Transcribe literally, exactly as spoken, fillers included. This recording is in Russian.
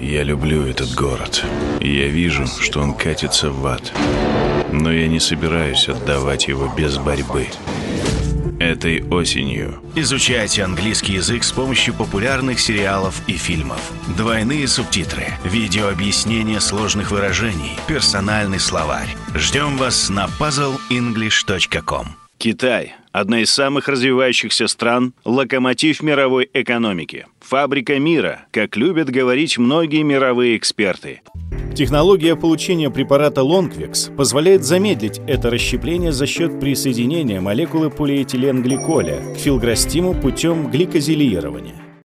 Я люблю этот город. Я вижу, что он катится в ад. Но я не собираюсь отдавать его без борьбы. Этой осенью изучайте английский язык с помощью популярных сериалов и фильмов. Двойные субтитры, видеообъяснение сложных выражений, персональный словарь. Ждем вас на пазл инглиш точка ком. Китай – одна из самых развивающихся стран, локомотив мировой экономики. Фабрика мира, как любят говорить многие мировые эксперты. Технология получения препарата Longvix позволяет замедлить это расщепление за счет присоединения молекулы полиэтиленгликоля к филграстиму путем гликозилирования.